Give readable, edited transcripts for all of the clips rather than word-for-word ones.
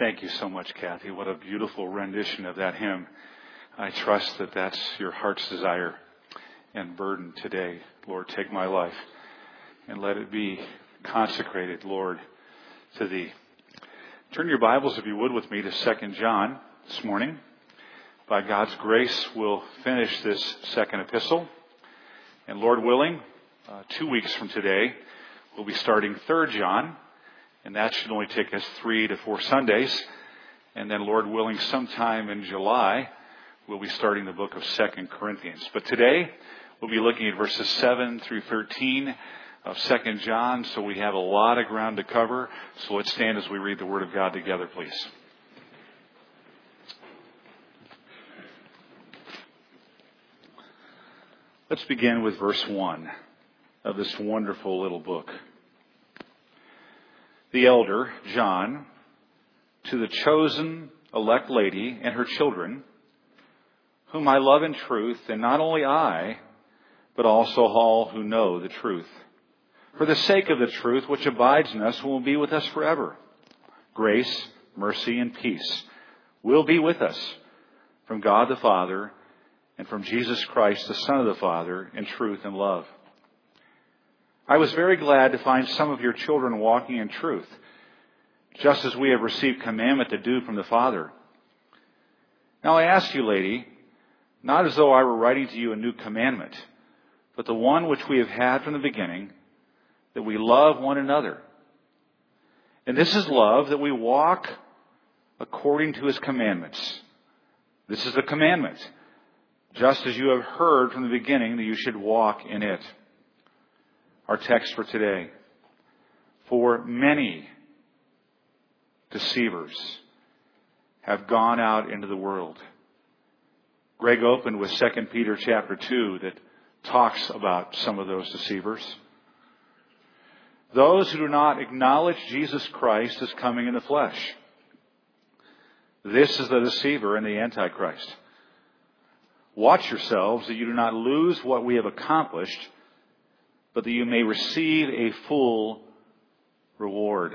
Thank you so much, Kathy. What a beautiful rendition of that hymn. I trust that that's your heart's desire and burden today. Lord, take my life and let it be consecrated, Lord, to Thee. Turn your Bibles, if you would, with me to 2 John this morning. By God's grace, we'll finish this second epistle. And Lord willing, 2 weeks from today, we'll be starting 3 John. And that should only take us 3 to 4 Sundays. And then, Lord willing, sometime in July, we'll be starting the book of 2 Corinthians. But today, we'll be looking at verses 7 through 13 of 2 John. So we have a lot of ground to cover. So let's stand as we read the Word of God together, please. Let's begin with verse 1 of this wonderful little book. The elder, John, to the chosen elect lady and her children, whom I love in truth, and not only I, but also all who know the truth, for the sake of the truth which abides in us and will be with us forever. Grace, mercy, and peace will be with us from God the Father and from Jesus Christ, the Son of the Father, in truth and love. I was very glad to find some of your children walking in truth, just as we have received commandment to do from the Father. Now I ask you, lady, not as though I were writing to you a new commandment, but the one which we have had from the beginning, that we love one another. And this is love, that we walk according to His commandments. This is the commandment, just as you have heard from the beginning, that you should walk in it. Our text for today. For many deceivers have gone out into the world. Greg opened with 2 Peter chapter 2 that talks about some of those deceivers. Those who do not acknowledge Jesus Christ as coming in the flesh. This is the deceiver and the Antichrist. Watch yourselves that you do not lose what we have accomplished, but that you may receive a full reward.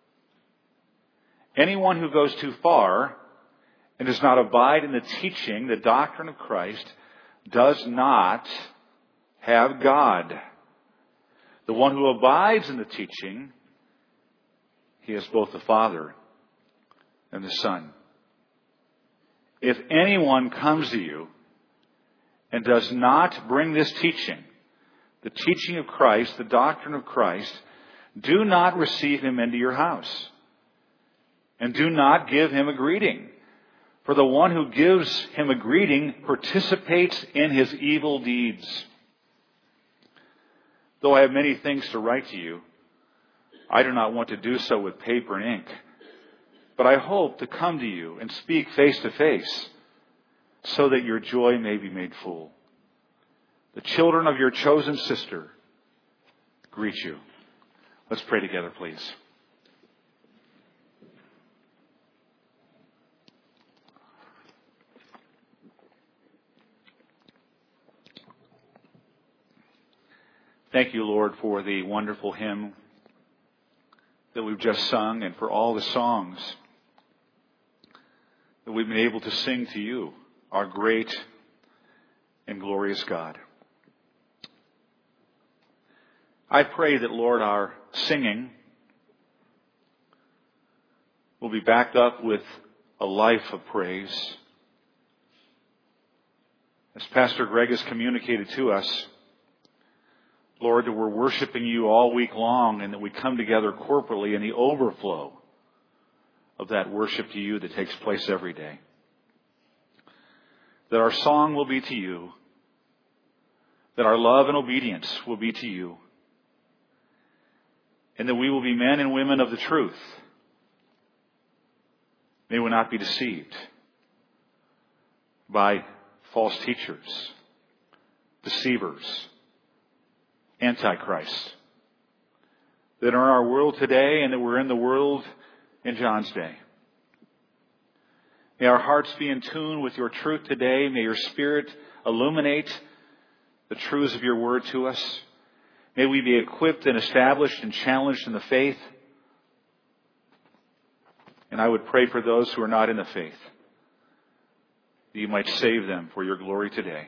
Anyone who goes too far and does not abide in the teaching, the doctrine of Christ, does not have God. The one who abides in the teaching, he has both the Father and the Son. If anyone comes to you and does not bring this teaching, the teaching of Christ, the doctrine of Christ, do not receive him into your house. And do not give him a greeting. For the one who gives him a greeting participates in his evil deeds. Though I have many things to write to you, I do not want to do so with paper and ink. But I hope to come to you and speak face to face, so that your joy may be made full. The children of your chosen sister greet you. Let's pray together, please. Thank you, Lord, for the wonderful hymn that we've just sung and for all the songs that we've been able to sing to you, our great and glorious God. I pray that, Lord, our singing will be backed up with a life of praise. As Pastor Greg has communicated to us, Lord, that we're worshiping you all week long and that we come together corporately in the overflow of that worship to you that takes place every day. That our song will be to you. That our love and obedience will be to you. And that we will be men and women of the truth. May we not be deceived by false teachers, deceivers, Antichrist. That are in our world today and that we're in the world in John's day. May our hearts be in tune with your truth today. May your Spirit illuminate the truths of your word to us. May we be equipped and established and challenged in the faith. And I would pray for those who are not in the faith, that you might save them for your glory today.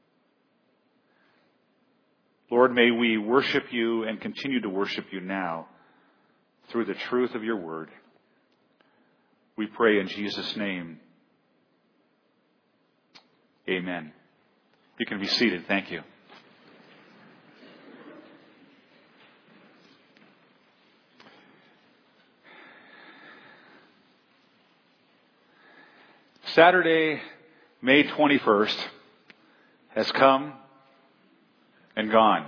Lord, may we worship you and continue to worship you now through the truth of your word. We pray in Jesus' name. Amen. You can be seated. Thank you. Saturday, May 21st, has come and gone.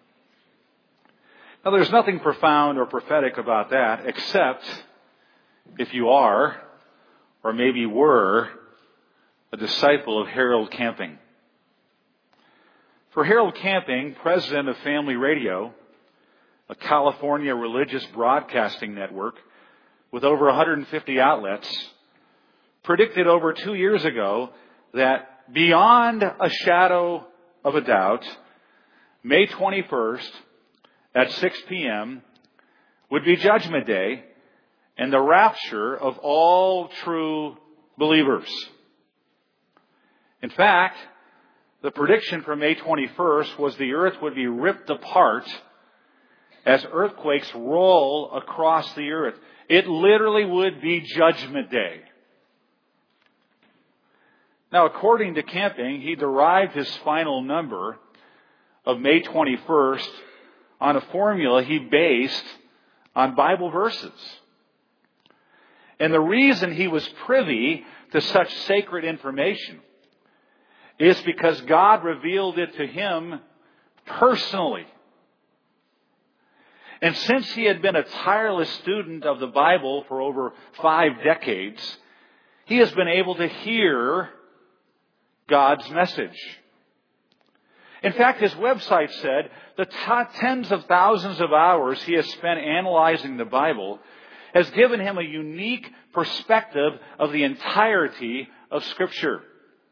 Now, there's nothing profound or prophetic about that, except if you are, or maybe were, a disciple of Harold Camping. For Harold Camping, president of Family Radio, a California religious broadcasting network with over 150 outlets, predicted over 2 years ago that beyond a shadow of a doubt, May 21st at 6 p.m. would be Judgment Day and the rapture of all true believers. In fact, the prediction for May 21st was the earth would be ripped apart as earthquakes roll across the earth. It literally would be Judgment Day. Now, according to Camping, he derived his final number of May 21st on a formula he based on Bible verses. And the reason he was privy to such sacred information is because God revealed it to him personally. And since he had been a tireless student of the Bible for over 5 decades, he has been able to hear God's message. In fact, his website said the tens of thousands of hours he has spent analyzing the Bible has given him a unique perspective of the entirety of Scripture.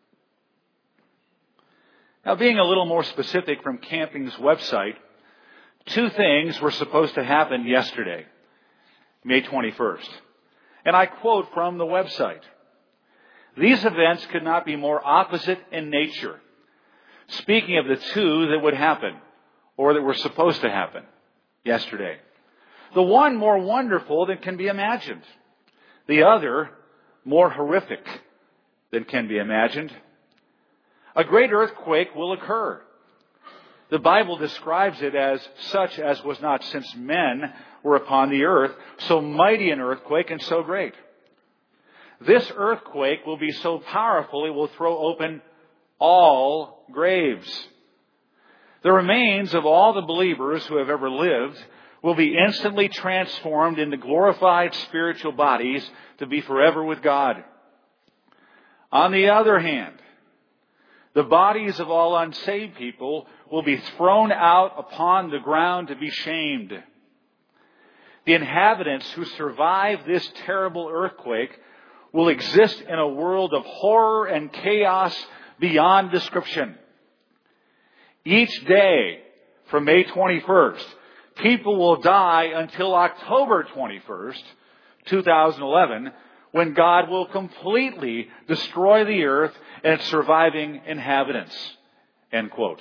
Now, being a little more specific from Camping's website, 2 things were supposed to happen yesterday, May 21st. And I quote from the website, "These events could not be more opposite in nature. Speaking of the 2 that would happen, or that were supposed to happen yesterday. The one more wonderful than can be imagined. The other more horrific than can be imagined. A great earthquake will occur. The Bible describes it as such as was not since men were upon the earth, so mighty an earthquake and so great. This earthquake will be so powerful it will throw open all graves. The remains of all the believers who have ever lived will be instantly transformed into glorified spiritual bodies to be forever with God. On the other hand, the bodies of all unsaved people will be thrown out upon the ground to be shamed. The inhabitants who survive this terrible earthquake will exist in a world of horror and chaos beyond description. Each day from May 21st, people will die until October 21st, 2011, when God will completely destroy the earth and its surviving inhabitants." End quote.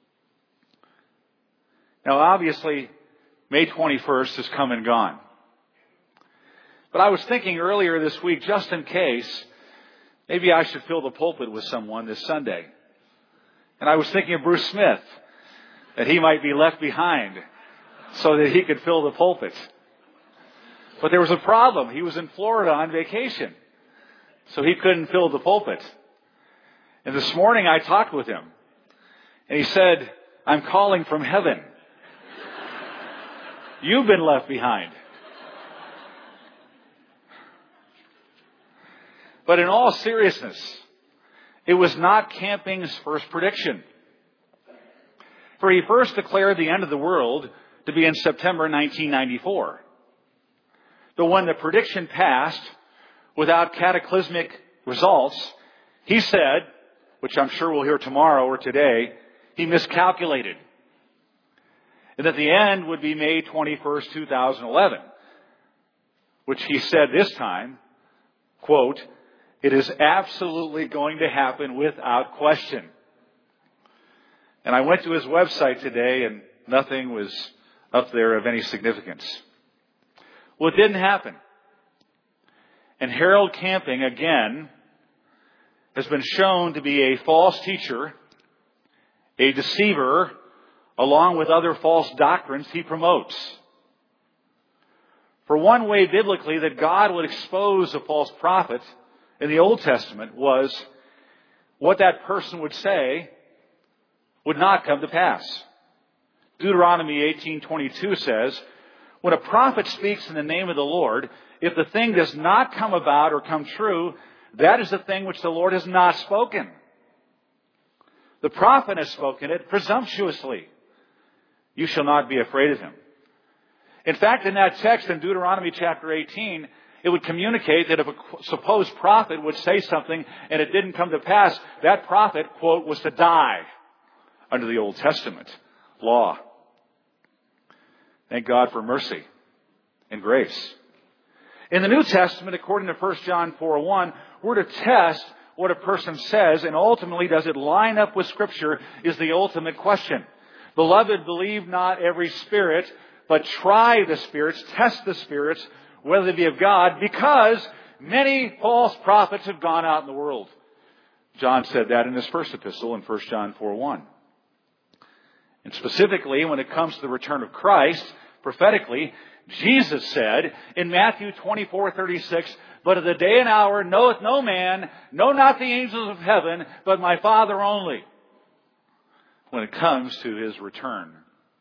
Now, obviously, May 21st has come and gone. But I was thinking earlier this week, just in case, maybe I should fill the pulpit with someone this Sunday. And I was thinking of Bruce Smith, that he might be left behind so that he could fill the pulpit. But there was a problem. He was in Florida on vacation, so he couldn't fill the pulpit. And this morning I talked with him, and he said, "I'm calling from heaven. You've been left behind." But in all seriousness, it was not Camping's first prediction. For he first declared the end of the world to be in September 1994. But when the prediction passed without cataclysmic results, he said, which I'm sure we'll hear tomorrow or today, he miscalculated. And that the end would be May 21st, 2011. which he said this time, quote, "It is absolutely going to happen without question." And I went to his website today and nothing was up there of any significance. Well, it didn't happen. And Harold Camping, again, has been shown to be a false teacher, a deceiver, along with other false doctrines he promotes. For one way biblically that God would expose a false prophet in the Old Testament was what that person would say would not come to pass. Deuteronomy 18:22 says, "When a prophet speaks in the name of the Lord, if the thing does not come about or come true, that is the thing which the Lord has not spoken. The prophet has spoken it presumptuously. You shall not be afraid of him." In fact, in that text in Deuteronomy chapter 18, it would communicate that if a supposed prophet would say something and it didn't come to pass, that prophet, quote, was to die under the Old Testament law. Thank God for mercy and grace. In the New Testament, according to 1 John 4:1, we're to test what a person says, and ultimately, does it line up with Scripture, is the ultimate question. Beloved, believe not every spirit, but try the spirits, test the spirits, whether they be of God, because many false prophets have gone out in the world. John said that in his first epistle in 1 John 4:1. And specifically, when it comes to the return of Christ, prophetically, Jesus said in Matthew 24:36, "But of the day and hour knoweth no man, no not the angels of heaven, but my Father only," when it comes to his return.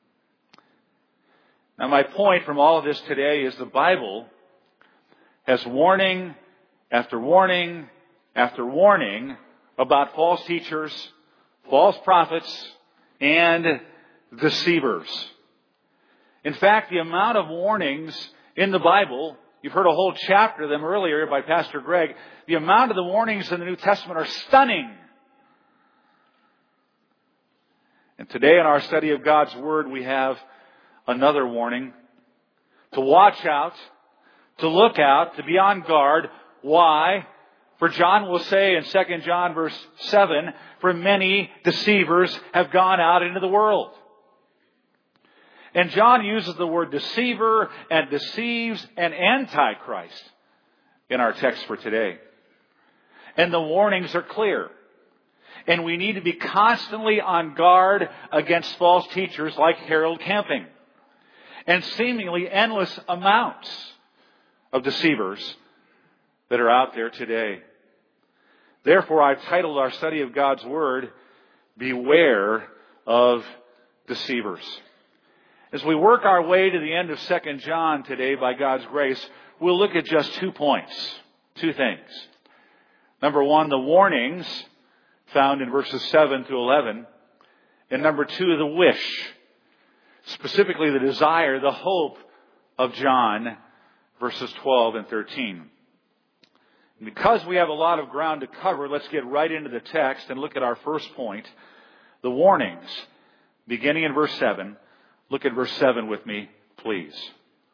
Now, my point from all of this today is the Bible has warning after warning after warning about false teachers, false prophets, and deceivers. In fact, the amount of warnings in the Bible, you've heard a whole chapter of them earlier by Pastor Greg, the amount of the warnings in the New Testament are stunning. And today in our study of God's Word, we have another warning: to watch out, to look out, to be on guard. Why? For John will say in 2 John verse 7, "For many deceivers have gone out into the world." And John uses the word deceiver and deceives and antichrist in our text for today. And the warnings are clear. And we need to be constantly on guard against false teachers like Harold Camping and seemingly endless amounts of deceivers that are out there today. Therefore, I've titled our study of God's Word, "Beware of Deceivers." As we work our way to the end of 2 John today, by God's grace, we'll look at just 2 points, 2 things. Number 1, the warnings found in verses 7 to 11. And number 2, the wish, specifically the desire, the hope of John, verses 12 and 13. And because we have a lot of ground to cover, let's get right into the text and look at our first point, the warnings, beginning in verse 7. Look at verse 7 with me, please.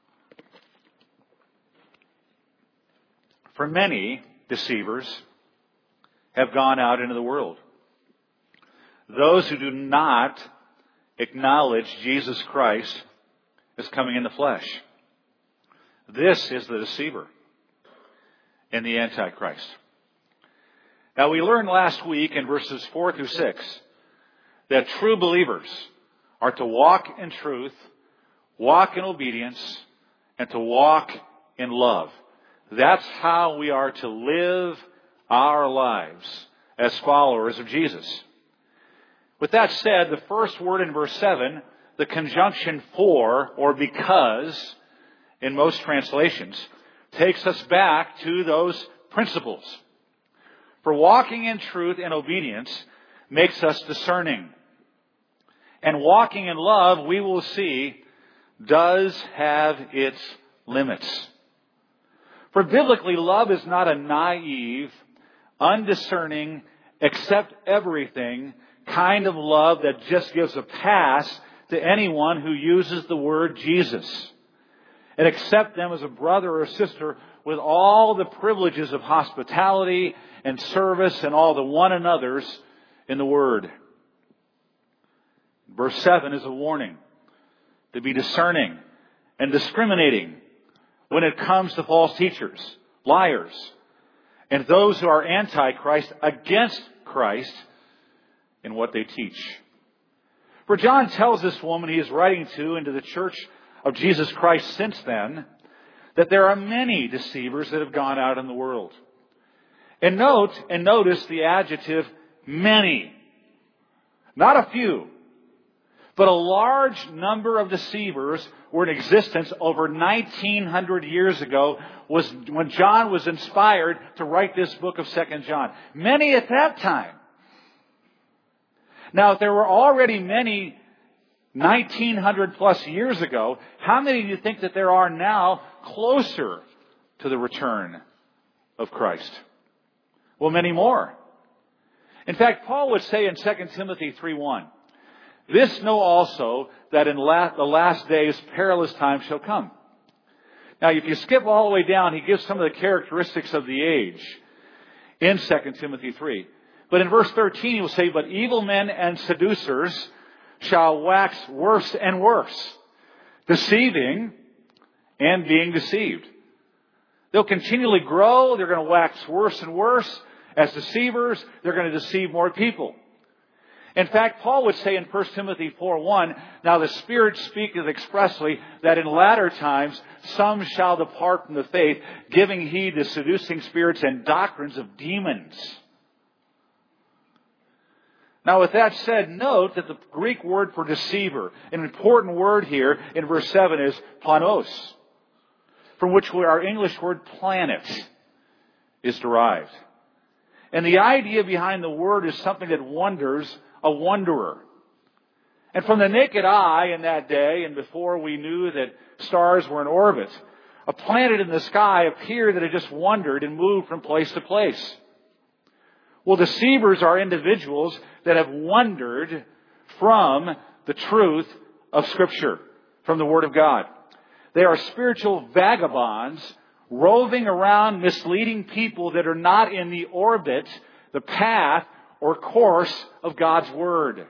"For many deceivers have gone out into the world, those who do not acknowledge Jesus Christ as coming in the flesh." This is the deceiver and the Antichrist. Now, we learned last week in verses 4 through 6 that true believers are to walk in truth, walk in obedience, and to walk in love. That's how we are to live our lives as followers of Jesus. With that said, the first word in verse 7, the conjunction for or because, in most translations, takes us back to those principles. For walking in truth and obedience makes us discerning. And walking in love, we will see, does have its limits. For biblically, love is not a naive, undiscerning, accept everything kind of love that just gives a pass to anyone who uses the word Jesus. and accept them as a brother or a sister with all the privileges of hospitality and service and all the one another's in the Word. Verse 7 is a warning to be discerning and discriminating when it comes to false teachers, liars, and those who are anti-Christ, against Christ in what they teach. For John tells this woman he is writing to and to the church of Jesus Christ since then that there are many deceivers that have gone out in the world. And notice the adjective many. Not a few, but a large number of deceivers were in existence over 1900 years ago was when John was inspired to write this book of 2 John. Many at that time. Now, if there were already many 1900 plus years ago, how many do you think that there are now closer to the return of Christ? Well, many more. In fact, Paul would say in 2 Timothy 3:1, "This know also, that in the last days perilous times shall come." Now, if you skip all the way down, he gives some of the characteristics of the age in 2 Timothy 3. But in verse 13, he will say, "But evil men and seducers shall wax worse and worse, deceiving and being deceived." They'll continually grow. They're going to wax worse and worse. As deceivers, they're going to deceive more people. In fact, Paul would say in 1 Timothy 4:1, "Now the Spirit speaketh expressly that in latter times some shall depart from the faith, giving heed to seducing spirits and doctrines of demons." Now, with that said, note that the Greek word for deceiver, an important word here in verse 7, is planos, from which our English word planet is derived. And the idea behind the word is something that wonders, a wanderer. And from the naked eye in that day, and before we knew that stars were in orbit, a planet in the sky appeared that it just wandered and moved from place to place. Well, deceivers are individuals that have wandered from the truth of Scripture, from the Word of God. They are spiritual vagabonds roving around misleading people that are not in the orbit, the path, or course of God's Word.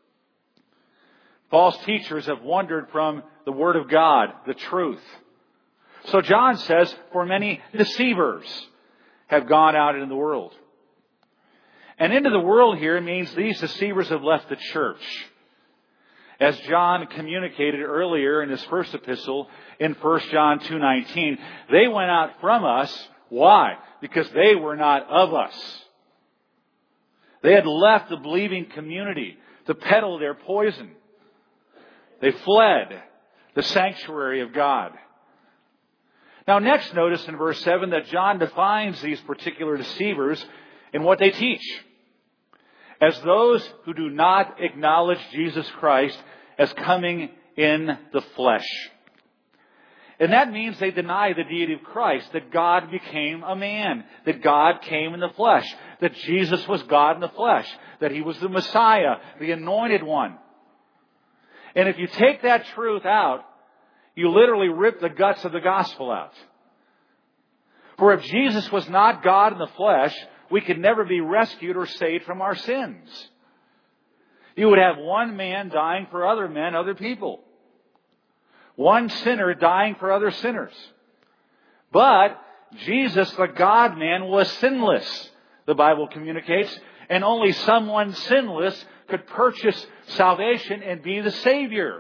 False teachers have wandered from the Word of God, the truth. So John says, for many deceivers have gone out into the world. And into the world here means these deceivers have left the church. As John communicated earlier in his first epistle in 1 John 2:19, they went out from us. Why? Because they were not of us. They had left the believing community to peddle their poison. They fled the sanctuary of God. Now next, notice in verse 7 that John defines these particular deceivers in what they teach as those who do not acknowledge Jesus Christ as coming in the flesh. And that means they deny the deity of Christ, that God became a man, that God came in the flesh, that Jesus was God in the flesh, that He was the Messiah, the Anointed One. And if you take that truth out, you literally rip the guts of the gospel out. For if Jesus was not God in the flesh, we could never be rescued or saved from our sins. You would have one man dying for other men, other people. One sinner dying for other sinners. But Jesus, the God-man, was sinless, the Bible communicates, and only someone sinless could purchase salvation and be the Savior.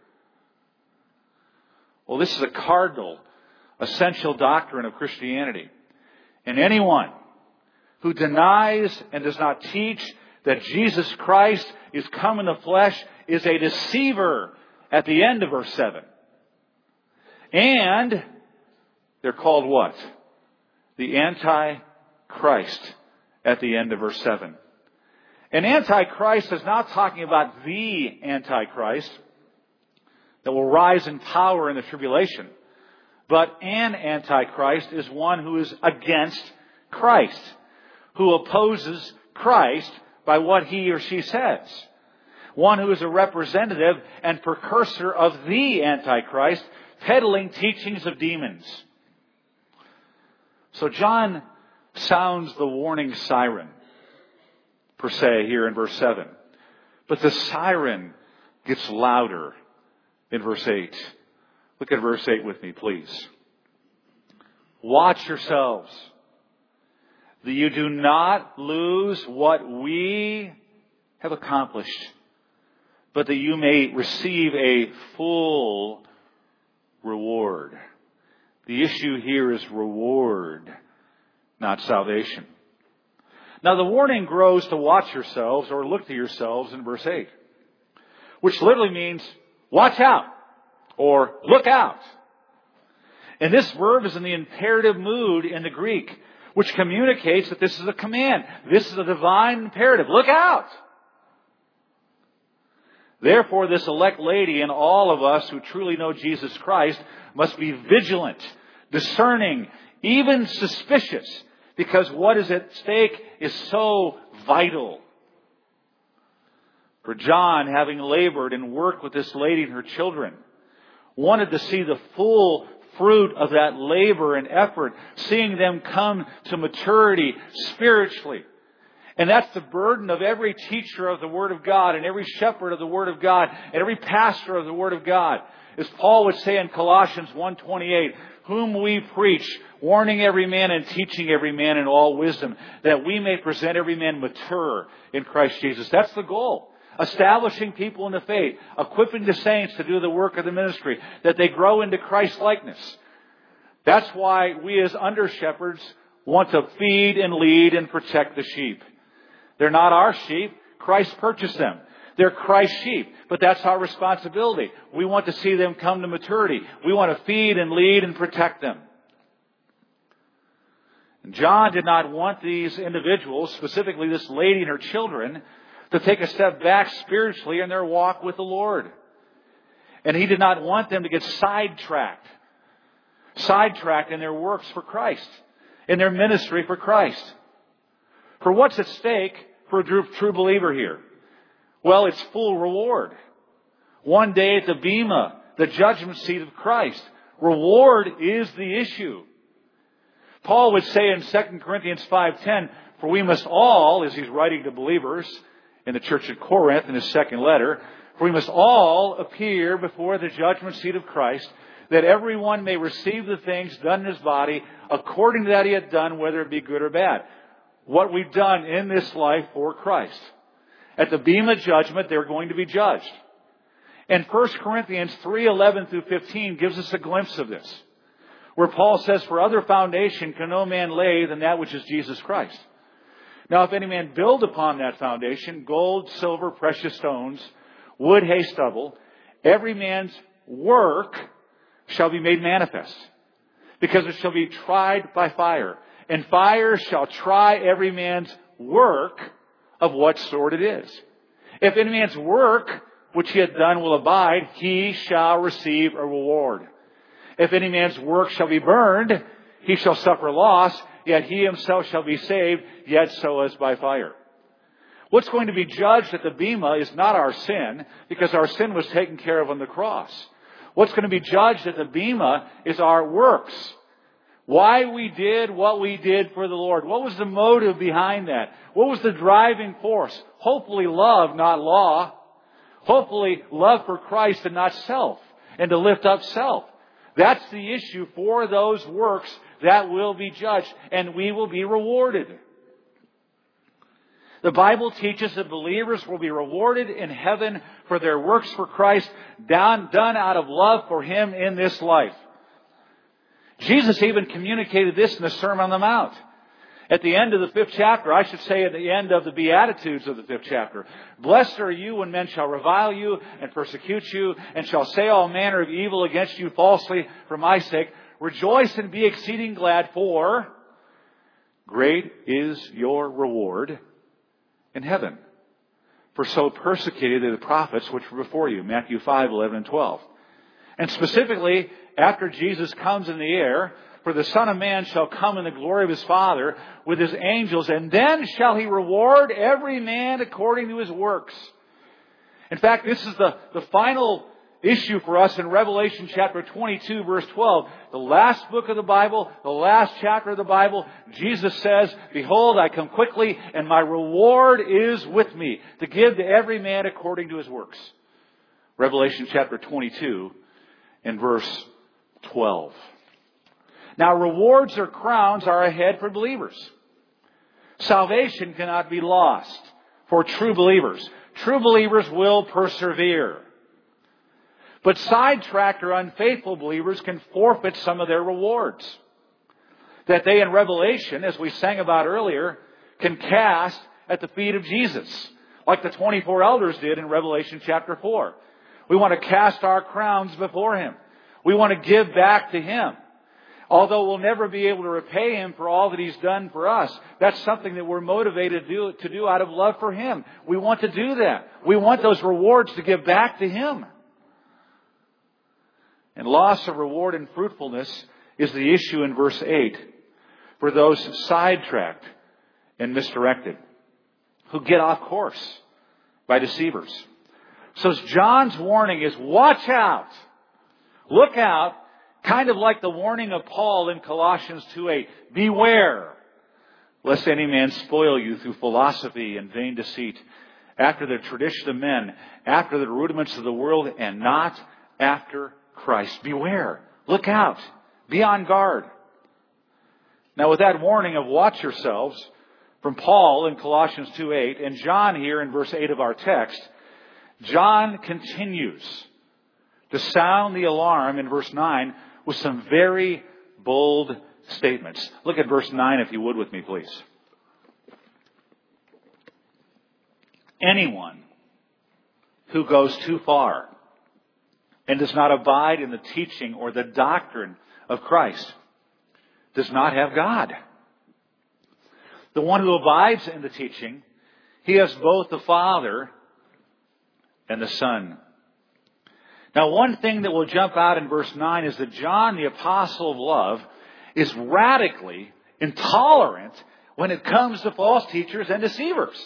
Well, this is a cardinal, essential doctrine of Christianity. And anyone who denies and does not teach that Jesus Christ is come in the flesh is a deceiver at the end of verse 7. And they're called what? The Antichrist at the end of verse 7. And Antichrist is not talking about the Antichrist that will rise in power in the tribulation. But an Antichrist is one who is against Christ, who opposes Christ by what he or she says. One who is a representative and precursor of the Antichrist, peddling teachings of demons. So John sounds the warning siren, per se, here in verse 7. But the siren gets louder in verse 8. Look at verse 8 with me, please. Watch yourselves, that you do not lose what we have accomplished, but that you may receive a full reward. The issue here is reward, not salvation. Now the warning grows to watch yourselves or look to yourselves in verse 8, which literally means watch out or look out. And this verb is in the imperative mood in the Greek, which communicates that this is a command. This is a divine imperative. Look out! Therefore, this elect lady and all of us who truly know Jesus Christ must be vigilant, discerning, even suspicious, because what is at stake is so vital. For John, having labored and worked with this lady and her children, wanted to see the full fruit of that labor and effort, seeing them come to maturity spiritually. And that's the burden of every teacher of the Word of God and every shepherd of the Word of God and every pastor of the Word of God. As Paul would say in Colossians 1:28, whom we preach, warning every man and teaching every man in all wisdom, that we may present every man mature in Christ Jesus. That's the goal. Establishing people in the faith, equipping the saints to do the work of the ministry, that they grow into Christ-likeness. That's why we as under-shepherds want to feed and lead and protect the sheep. They're not our sheep. Christ purchased them. They're Christ's sheep. But that's our responsibility. We want to see them come to maturity. We want to feed and lead and protect them. And John did not want these individuals, specifically this lady and her children, to take a step back spiritually in their walk with the Lord. And he did not want them to get sidetracked in their works for Christ, in their ministry for Christ. For what's at stake for a true believer here? Well, it's full reward. One day at the Bema, the judgment seat of Christ. Reward is the issue. Paul would say in 2 Corinthians 5:10, for we must all, as he's writing to believers in the church at Corinth in his second letter, for we must all appear before the judgment seat of Christ, that everyone may receive the things done in his body according to that he had done, whether it be good or bad. What we've done in this life for Christ. At the Bema judgment, they're going to be judged. And 1 Corinthians 3:11 through 15 gives us a glimpse of this, where Paul says, for other foundation can no man lay than that which is Jesus Christ. Now, if any man build upon that foundation, gold, silver, precious stones, wood, hay, stubble, every man's work shall be made manifest, because it shall be tried by fire. And fire shall try every man's work of what sort it is. If any man's work which he hath done will abide, he shall receive a reward. If any man's work shall be burned, he shall suffer loss, yet he himself shall be saved, yet so as by fire. What's going to be judged at the Bema is not our sin, because our sin was taken care of on the cross. What's going to be judged at the Bema is our works. Why we did what we did for the Lord. What was the motive behind that? What was the driving force? Hopefully love, not law. Hopefully love for Christ and not self, and to lift up self. That's the issue for those works that will be judged, and we will be rewarded. The Bible teaches that believers will be rewarded in heaven for their works for Christ, done out of love for Him in this life. Jesus even communicated this in the Sermon on the Mount. At the end of the 5th chapter, I should say at the end of the Beatitudes of the 5th chapter. Blessed are you when men shall revile you and persecute you, and shall say all manner of evil against you falsely for my sake. Rejoice and be exceeding glad, for great is your reward in heaven. For so persecuted they the prophets which were before you. Matthew 5:11 and 12. And specifically, after Jesus comes in the air, for the Son of Man shall come in the glory of His Father with His angels, and then shall He reward every man according to his works. In fact, this is the final issue for us in Revelation chapter 22, verse 12. The last book of the Bible, the last chapter of the Bible, Jesus says, "Behold, I come quickly, and my reward is with me, to give to every man according to his works." Revelation chapter 22 and verse 12. Now, rewards or crowns are ahead for believers. Salvation cannot be lost for true believers. True believers will persevere. But sidetracked or unfaithful believers can forfeit some of their rewards that they in Revelation, as we sang about earlier, can cast at the feet of Jesus, like the 24 elders did in Revelation chapter 4. We want to cast our crowns before Him. We want to give back to Him. Although we'll never be able to repay Him for all that He's done for us, that's something that we're motivated to do out of love for Him. We want to do that. We want those rewards to give back to Him. And loss of reward and fruitfulness is the issue in verse 8 for those sidetracked and misdirected, who get off course by deceivers. So John's warning is, watch out. Look out. Kind of like the warning of Paul in Colossians 2:8. Beware, lest any man spoil you through philosophy and vain deceit, after the tradition of men, after the rudiments of the world, and not after Christ. Beware. Look out. Be on guard. Now, with that warning of watch yourselves from Paul in Colossians 2:8 and John here in verse 8 of our text, John continues to sound the alarm in verse 9 with some very bold statements. Look at verse 9 if you would with me, please. Anyone who goes too far and does not abide in the teaching or the doctrine of Christ does not have God. The one who abides in the teaching, he has both the Father and the Son. Now, one thing that will jump out in verse 9 is that John, the apostle of love, is radically intolerant when it comes to false teachers and deceivers.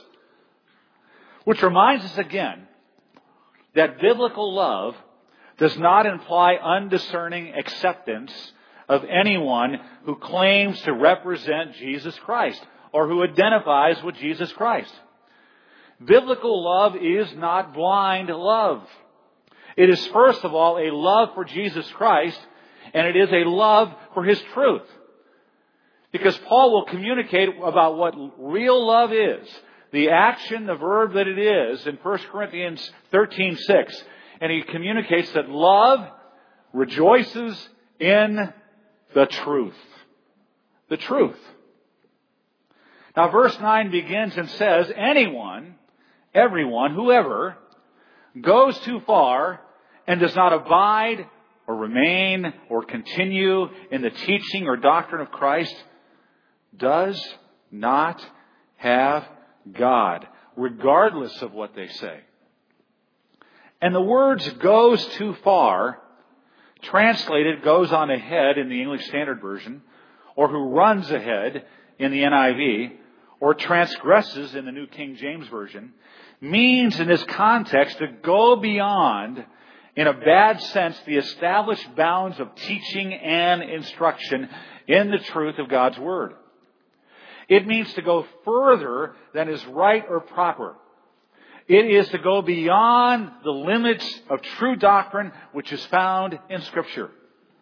Which reminds us again that biblical love does not imply undiscerning acceptance of anyone who claims to represent Jesus Christ or who identifies with Jesus Christ. Biblical love is not blind love. It is, first of all, a love for Jesus Christ, and it is a love for His truth. Because Paul will communicate about what real love is, the action, the verb that it is, in 1 Corinthians 13:6. And he communicates that love rejoices in the truth. The truth. Now, verse 9 begins and says, anyone, everyone, whoever goes too far and does not abide or remain or continue in the teaching or doctrine of Christ does not have God, regardless of what they say. And the words goes too far, translated goes on ahead in the English Standard Version, or who runs ahead in the NIV, or transgresses in the New King James Version, means in this context to go beyond, in a bad sense, the established bounds of teaching and instruction in the truth of God's Word. It means to go further than is right or proper. It is to go beyond the limits of true doctrine which is found in Scripture.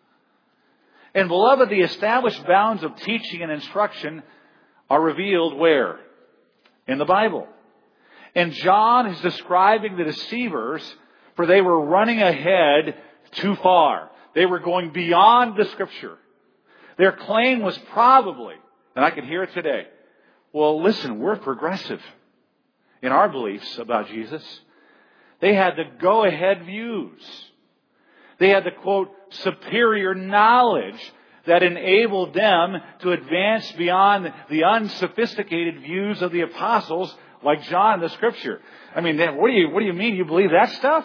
And beloved, the established bounds of teaching and instruction are revealed where? In the Bible. And John is describing the deceivers, for they were running ahead too far. They were going beyond the Scripture. Their claim was probably, and I can hear it today, well, listen, we're progressive in our beliefs about Jesus. They had the go-ahead views. They had the, quote, superior knowledge that enabled them to advance beyond the unsophisticated views of the apostles like John in the Scripture. I mean, what do you mean? You believe that stuff?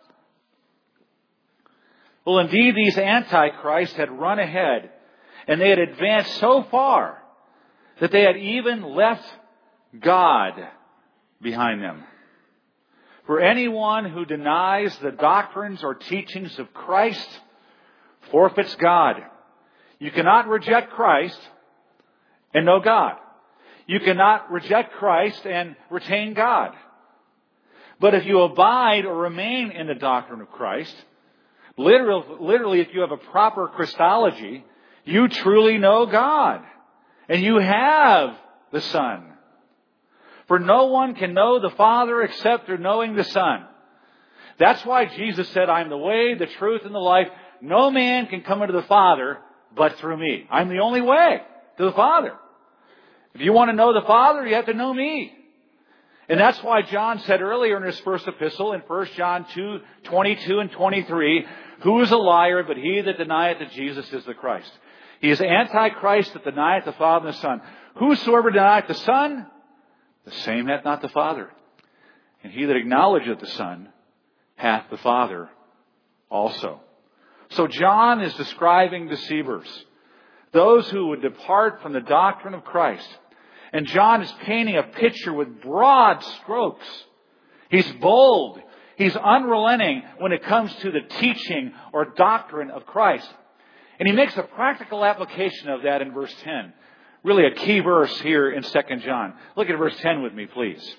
Well, indeed, these antichrists had run ahead, and they had advanced so far that they had even left God behind them. For anyone who denies the doctrines or teachings of Christ forfeits God. You cannot reject Christ and know God. You cannot reject Christ and retain God. But if you abide or remain in the doctrine of Christ, literally if you have a proper Christology, you truly know God. And you have the Son. For no one can know the Father except through knowing the Son. That's why Jesus said, I am the way, the truth, and the life. No man can come into the Father but through me. I'm the only way to the Father. If you want to know the Father, you have to know me. And that's why John said earlier in his first epistle, in 1 John 2:22 and 23, who is a liar but he that denieth that Jesus is the Christ? He is Antichrist that denieth the Father and the Son. Whosoever denieth the Son, the same hath not the Father. And he that acknowledgeth the Son hath the Father also. So John is describing deceivers, those who would depart from the doctrine of Christ. And John is painting a picture with broad strokes. He's bold. He's unrelenting when it comes to the teaching or doctrine of Christ. And he makes a practical application of that in verse 10. Really a key verse here in 2 John. Look at verse 10 with me, please.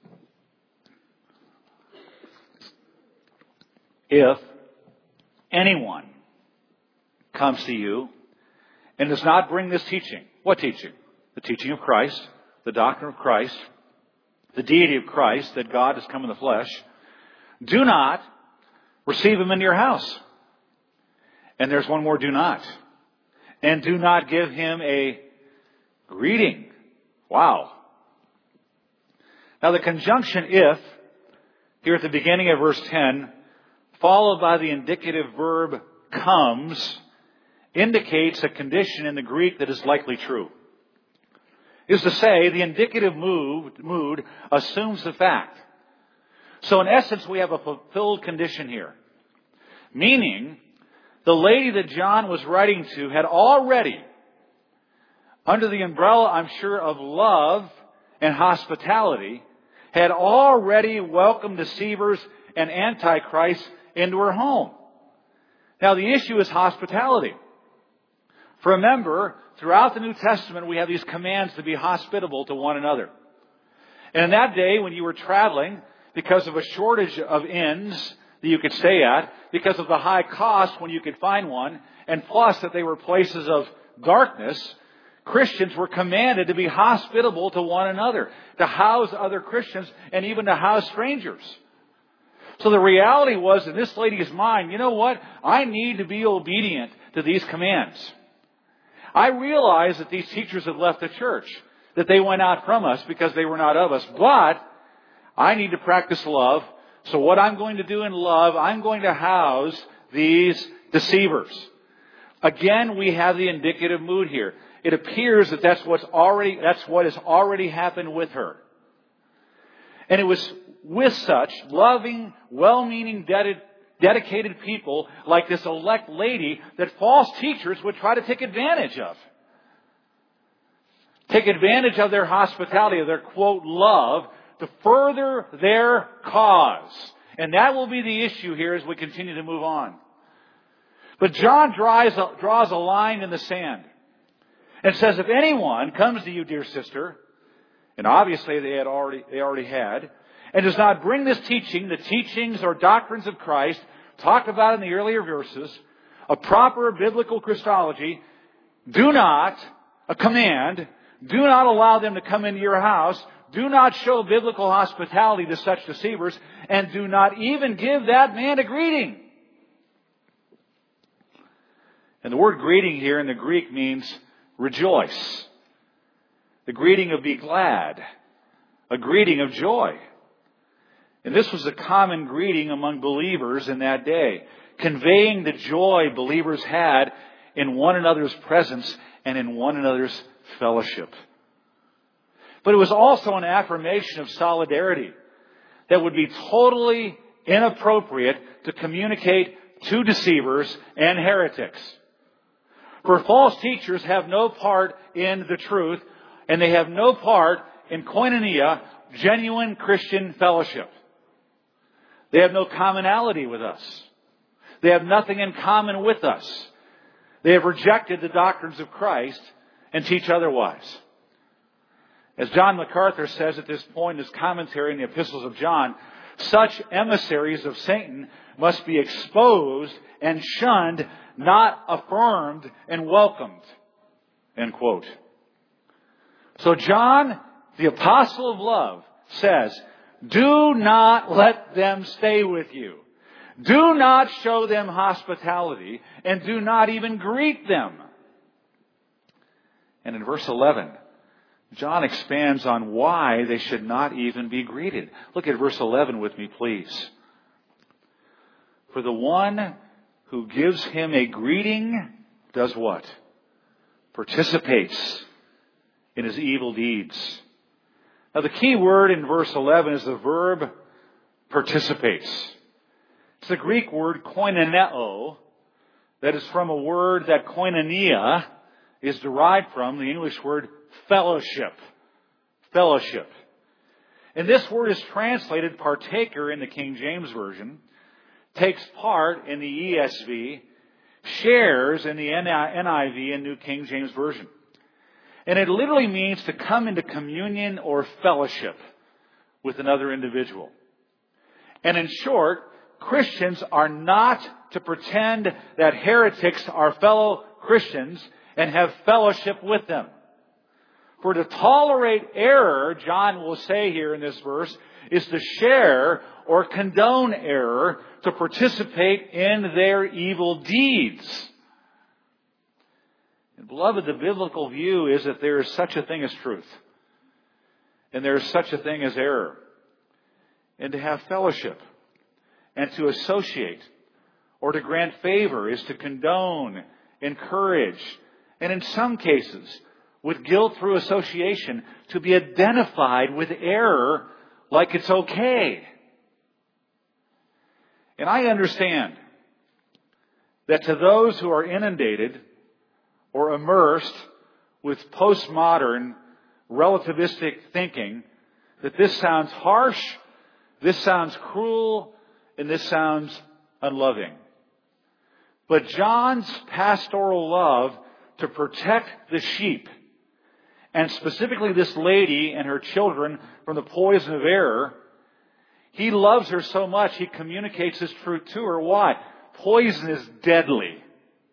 If anyone comes to you and does not bring this teaching, what teaching? The teaching of Christ, the doctrine of Christ, the deity of Christ, that God has come in the flesh, do not receive him into your house. And there's one more do not. And do not give him a greeting. Wow. Now the conjunction if, here at the beginning of verse 10, followed by the indicative verb comes, indicates a condition in the Greek that is likely true. Is to say, the indicative mood assumes the fact. So in essence, we have a fulfilled condition here. Meaning, the lady that John was writing to had already, under the umbrella, I'm sure, of love and hospitality, had already welcomed deceivers and antichrists into her home. Now, the issue is hospitality. For remember, throughout the New Testament, we have these commands to be hospitable to one another. And in that day, when you were traveling, because of a shortage of inns that you could stay at, because of the high cost when you could find one, and plus that they were places of darkness, Christians were commanded to be hospitable to one another, to house other Christians, and even to house strangers. So the reality was, in this lady's mind, you know what? I need to be obedient to these commands. I realize that these teachers have left the church, that they went out from us because they were not of us. But I need to practice love. So what I'm going to do in love, I'm going to house these deceivers. Again, we have the indicative mood here. It appears that that's what has already happened with her. And it was with such loving, well-meaning, dedicated people like this elect lady that false teachers would try to take advantage of. Take advantage of their hospitality, of their, quote, love, to further their cause. And that will be the issue here as we continue to move on. But John draws a line in the sand and says, if anyone comes to you, dear sister, and obviously they already had, and does not bring this teaching, the teachings or doctrines of Christ, talked about in the earlier verses, a proper biblical Christology, do not allow them to come into your house, do not show biblical hospitality to such deceivers, and do not even give that man a greeting. And the word greeting here in the Greek means rejoice. The greeting of be glad. A greeting of joy. And this was a common greeting among believers in that day, conveying the joy believers had in one another's presence and in one another's fellowship. But it was also an affirmation of solidarity that would be totally inappropriate to communicate to deceivers and heretics. For false teachers have no part in the truth, and they have no part in koinonia, genuine Christian fellowship. They have no commonality with us. They have nothing in common with us. They have rejected the doctrines of Christ and teach otherwise. As John MacArthur says at this point in his commentary in the Epistles of John, such emissaries of Satan must be exposed and shunned, not affirmed and welcomed. End quote. So John, the apostle of love, says, do not let them stay with you. Do not show them hospitality, and do not even greet them. And in verse 11, John expands on why they should not even be greeted. Look at verse 11 with me, please. For the one who gives him a greeting does what? Participates in his evil deeds. Now the key word in verse 11 is the verb participates. It's the Greek word koinoneo, that is from a word that koinonia is derived from, the English word fellowship. Fellowship. And this word is translated partaker in the King James Version, takes part in the ESV, shares in the NIV and New King James Version. And it literally means to come into communion or fellowship with another individual. And in short, Christians are not to pretend that heretics are fellow Christians and have fellowship with them. For to tolerate error, John will say here in this verse, is to share or condone error, to participate in their evil deeds. And beloved, the biblical view is that there is such a thing as truth. And there is such a thing as error. And to have fellowship and to associate or to grant favor is to condone, encourage, and in some cases, with guilt through association, to be identified with error like it's okay. And I understand that to those who are inundated or immersed with postmodern relativistic thinking, that this sounds harsh, this sounds cruel, and this sounds unloving. But John's pastoral love to protect the sheep, and specifically this lady and her children from the poison of error, he loves her so much he communicates this truth to her. Why? Poison is deadly.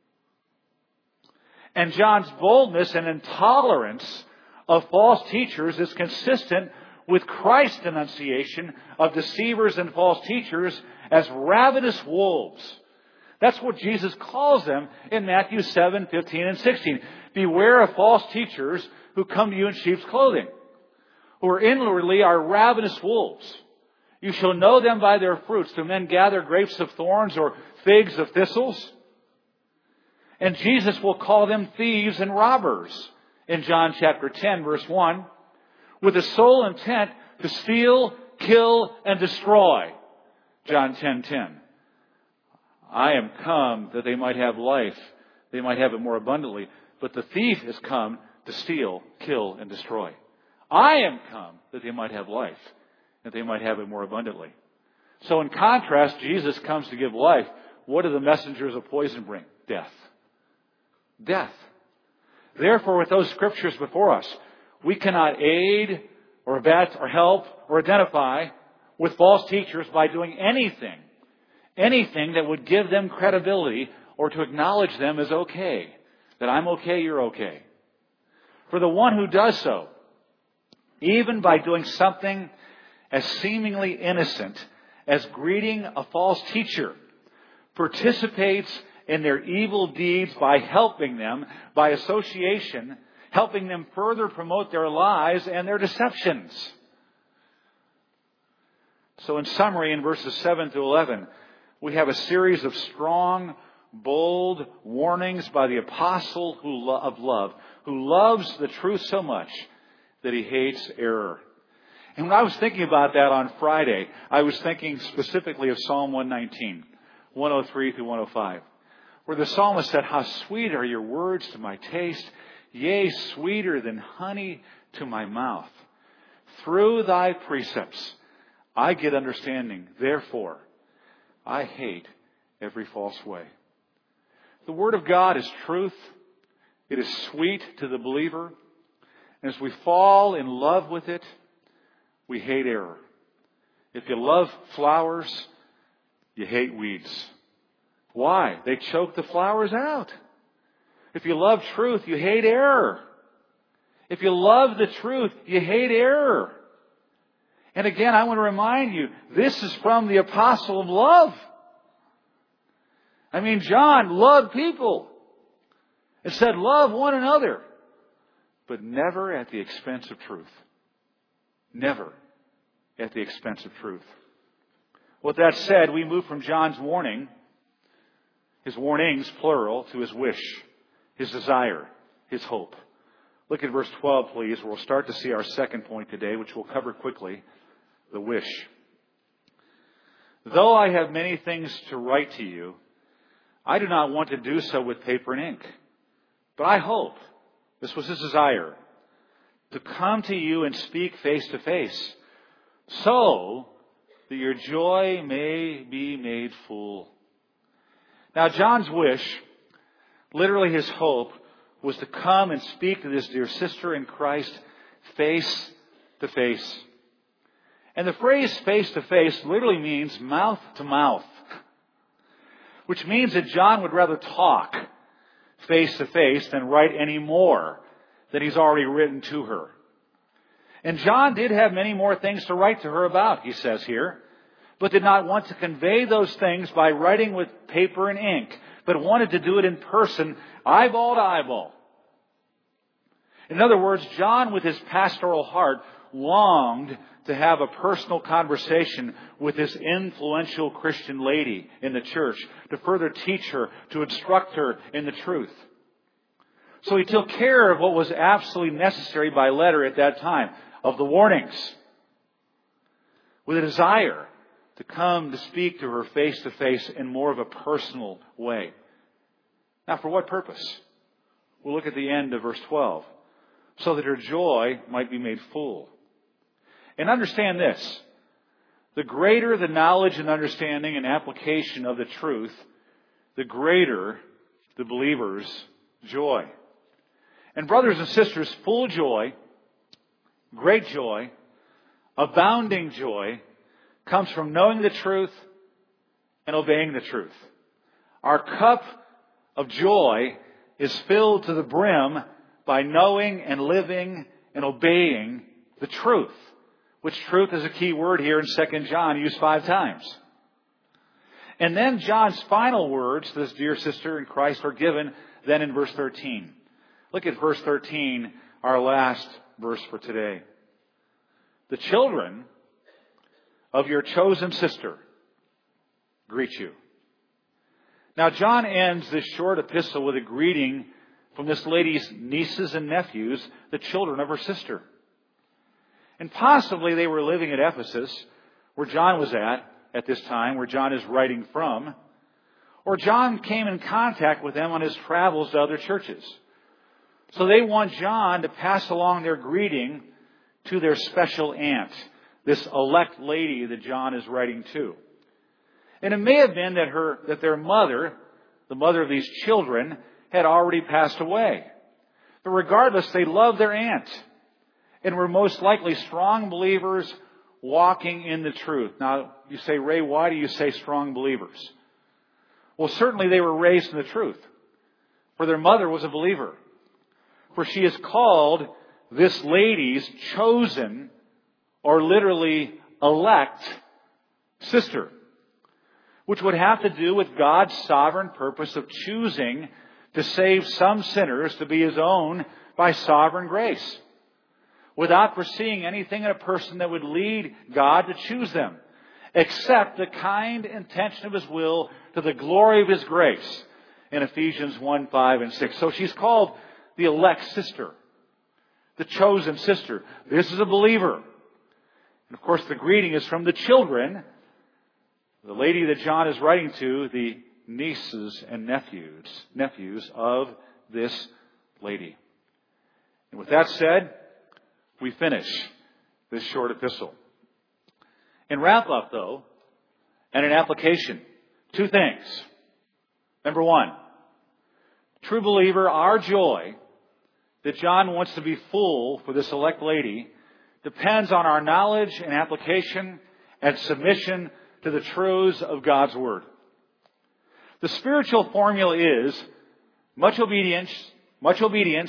And John's boldness and intolerance of false teachers is consistent with Christ's denunciation of deceivers and false teachers as ravenous wolves. That's what Jesus calls them in Matthew 7, 15, and 16. Beware of false teachers who come to you in sheep's clothing, who inwardly are ravenous wolves. You shall know them by their fruits. Do men gather grapes of thorns or figs of thistles? And Jesus will call them thieves and robbers in John chapter 10, verse 1, with the sole intent to steal, kill, and destroy. John 10:10. I am come that they might have life, they might have it more abundantly. But the thief is come to steal, kill, and destroy. I am come that they might have life, that they might have it more abundantly. So in contrast, Jesus comes to give life. What do the messengers of poison bring? Death. Death. Therefore, with those scriptures before us, we cannot aid or abet or help or identify with false teachers by doing anything that would give them credibility or to acknowledge them as okay. That I'm okay, you're okay. For the one who does so, even by doing something as seemingly innocent as greeting a false teacher, participates in their evil deeds by helping them, by association, helping them further promote their lies and their deceptions. So in summary, in verses 7 to 11, we have a series of strong, bold warnings by the apostle of love, who loves the truth so much that he hates error. And when I was thinking about that on Friday, I was thinking specifically of Psalm 119, 103 through 105, where the psalmist said, how sweet are your words to my taste, yea, sweeter than honey to my mouth. Through thy precepts I get understanding. Therefore, I hate every false way. The Word of God is truth. It is sweet to the believer. And as we fall in love with it, we hate error. If you love flowers, you hate weeds. Why? They choke the flowers out. If you love truth, you hate error. If you love the truth, you hate error. And again, I want to remind you, this is from the apostle of love. I mean, John loved people. It said, love one another. But never at the expense of truth. Never at the expense of truth. With that said, we move from John's warning, his warnings, plural, to his wish, his desire, his hope. Look at verse 12, please. We'll start to see our second point today, which we'll cover quickly, the wish. Though I have many things to write to you, I do not want to do so with paper and ink. But I hope, this was his desire, to come to you and speak face to face, so that your joy may be made full. Now, John's wish, literally his hope, was to come and speak to this dear sister in Christ face to face. And the phrase face to face literally means mouth to mouth, which means that John would rather talk face to face than write any more than he's already written to her. And John did have many more things to write to her about, he says here, but did not want to convey those things by writing with paper and ink, but wanted to do it in person, eyeball to eyeball. In other words, John, with his pastoral heart, longed to have a personal conversation with this influential Christian lady in the church, to further teach her, to instruct her in the truth. So he took care of what was absolutely necessary by letter at that time, of the warnings, with a desire to come to speak to her face to face in more of a personal way. Now, for what purpose? We'll look at the end of verse 12. So that her joy might be made full. And understand this. The greater the knowledge and understanding and application of the truth, the greater the believer's joy. And brothers and sisters, full joy, great joy, abounding joy, comes from knowing the truth and obeying the truth. Our cup of joy is filled to the brim by knowing and living and obeying the truth. Which truth is a key word here in 2 John, used 5 times. And then John's final words to this dear sister in Christ are given then in verse 13. Look at verse 13, our last verse for today. The children of your chosen sister greet you. Now, John ends this short epistle with a greeting from this lady's nieces and nephews, the children of her sister. And possibly they were living at Ephesus, where John was at this time, where John is writing from. Or John came in contact with them on his travels to other churches. So they want John to pass along their greeting to their special aunt, this elect lady that John is writing to. And it may have been that their mother, the mother of these children, had already passed away. But regardless, they loved their aunt and were most likely strong believers walking in the truth. Now, you say, Ray, why do you say strong believers? Well, certainly they were raised in the truth. For their mother was a believer. For she is called this lady's chosen, or literally elect, sister. Which would have to do with God's sovereign purpose of choosing to save some sinners to be His own by sovereign grace, without foreseeing anything in a person that would lead God to choose them, except the kind intention of His will to the glory of His grace in Ephesians 1, 5, and 6. So she's called the elect sister, the chosen sister. This is a believer. And of course, the greeting is from the children, the lady that John is writing to, the nieces and nephews of this lady. And with that said, we finish this short epistle. In wrap up, though, and in application, Two things. Number one, true believer, our joy that John wants to be full for this elect lady depends on our knowledge and application and submission to the truths of God's Word. The spiritual formula is much obedience, much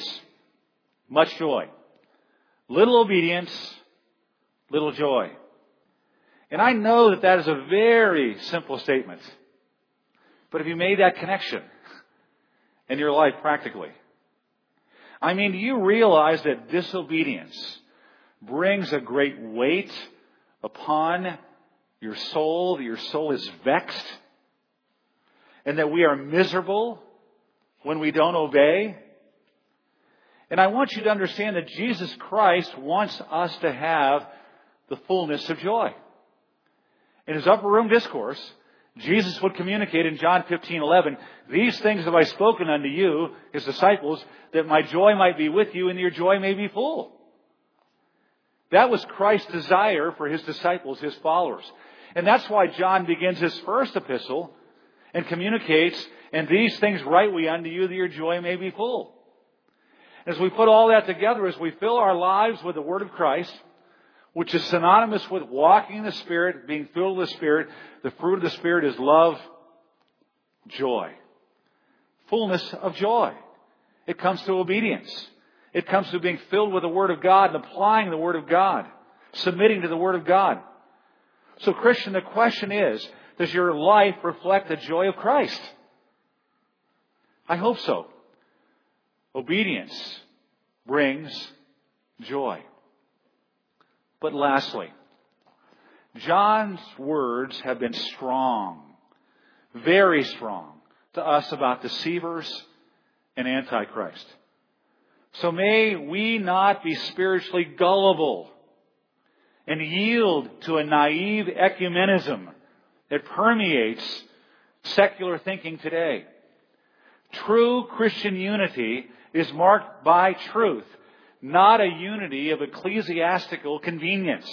joy. Little obedience, little joy. And I know that that is a very simple statement. But have you made that connection in your life practically? I mean, do you realize that disobedience brings a great weight upon your soul, that your soul is vexed, and that we are miserable when we don't obey? And I want you to understand that Jesus Christ wants us to have the fullness of joy. In His upper room discourse, Jesus would communicate in John 15:11, "These things have I spoken unto you," His disciples, "that my joy might be with you and your joy may be full." That was Christ's desire for His disciples, His followers. And that's why John begins his first epistle and communicates, "And these things write we unto you, that your joy may be full." As we put all that together, as we fill our lives with the Word of Christ, which is synonymous with walking in the Spirit, being filled with the Spirit, the fruit of the Spirit is love, joy. Fullness of joy. It comes through obedience. It comes through being filled with the Word of God and applying the Word of God, submitting to the Word of God. So, Christian, the question is, does your life reflect the joy of Christ? I hope so. Obedience brings joy. But lastly, John's words have been strong, very strong, to us about deceivers and Antichrist. So may we not be spiritually gullible and yield to a naive ecumenism that permeates secular thinking today. True Christian unity is marked by truth, not a unity of ecclesiastical convenience.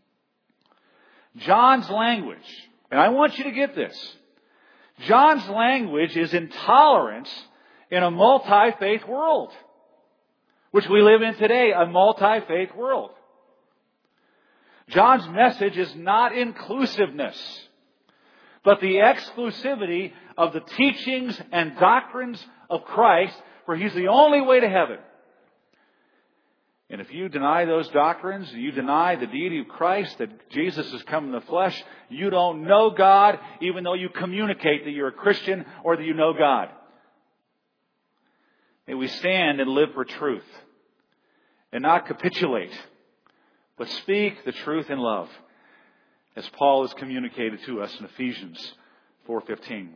John's language, and I want you to get this, John's language is intolerance in a multi-faith world, which we live in today, a multi-faith world. John's message is not inclusiveness, but the exclusivity of the teachings and doctrines of Christ, for He's the only way to heaven. And if you deny those doctrines, you deny the deity of Christ, that Jesus has come in the flesh, you don't know God, even though you communicate that you're a Christian or that you know God. May we stand and live for truth and not capitulate, but speak the truth in love, as Paul has communicated to us in Ephesians 4:15.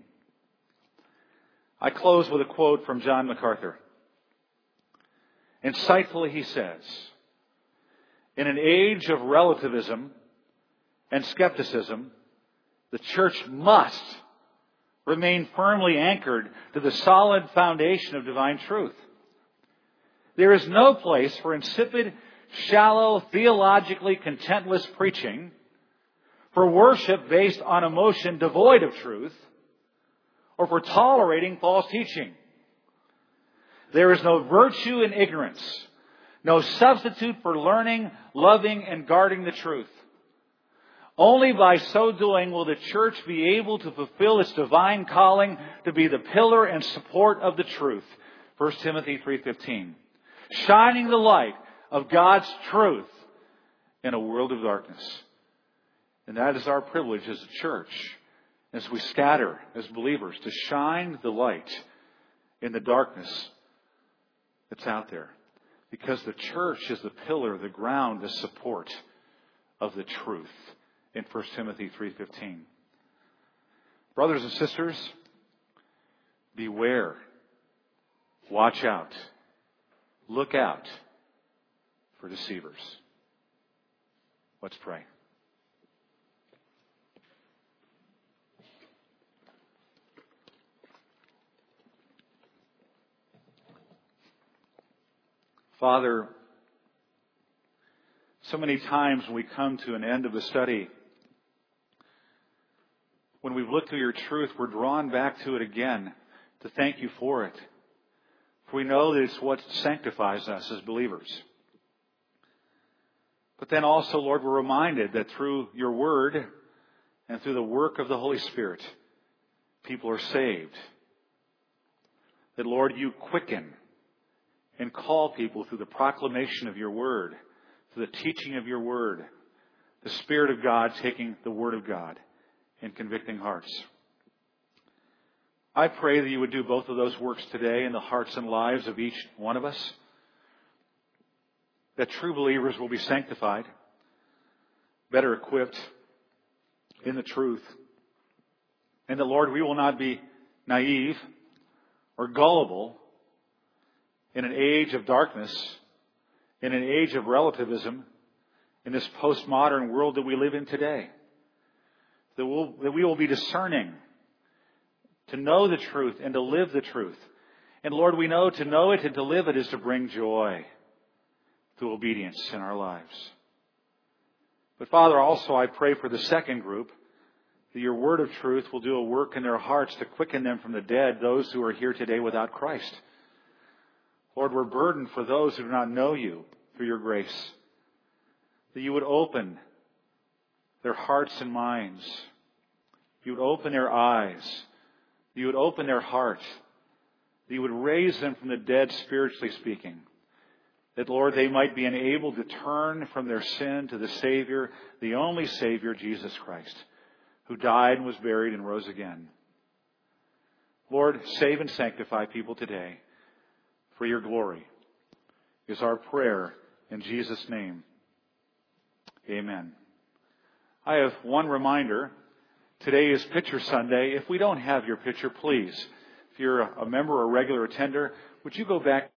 I close with a quote from John MacArthur. Insightfully, he says, "In an age of relativism and skepticism, the church must remain firmly anchored to the solid foundation of divine truth. There is no place for insipid, shallow, theologically contentless preaching, for worship based on emotion devoid of truth, or for tolerating false teaching. There is no virtue in ignorance, no substitute for learning, loving, and guarding the truth. Only by so doing will the church be able to fulfill its divine calling to be the pillar and support of the truth." 1 Timothy 3:15. Shining the light of God's truth in a world of darkness. And that is our privilege as a church, as we scatter as believers, to shine the light in the darkness that's out there. Because the church is the pillar, the ground, the support of the truth in 1 Timothy 3:15. Brothers and sisters, beware. Watch out. Look out for deceivers. Let's pray. Father, so many times when we come to an end of the study, when we've looked through your truth, we're drawn back to it again to thank you for it. For we know that it's what sanctifies us as believers. But then also, Lord, we're reminded that through your word and through the work of the Holy Spirit, people are saved. That, Lord, you quicken and call people through the proclamation of your word, through the teaching of your word, the Spirit of God taking the word of God and convicting hearts. I pray that you would do both of those works today in the hearts and lives of each one of us. That true believers will be sanctified, better equipped in the truth. And that, Lord, we will not be naive or gullible in an age of darkness, in an age of relativism, in this postmodern world that we live in today. That we will be discerning to know the truth and to live the truth. And Lord, we know to know it and to live it is to bring joy through obedience in our lives. But Father, also I pray for the second group, that your word of truth will do a work in their hearts to quicken them from the dead, those who are here today without Christ. Lord, we're burdened for those who do not know you through your grace. That you would open their hearts and minds. You would open their eyes. You would open their heart. That you would raise them from the dead, spiritually speaking. That, Lord, they might be enabled to turn from their sin to the Savior, the only Savior, Jesus Christ, who died and was buried and rose again. Lord, save and sanctify people today for your glory is our prayer in Jesus' name. Amen. I have one reminder. Today is Picture Sunday. If we don't have your picture, please, if you're a member or regular attender, would you go back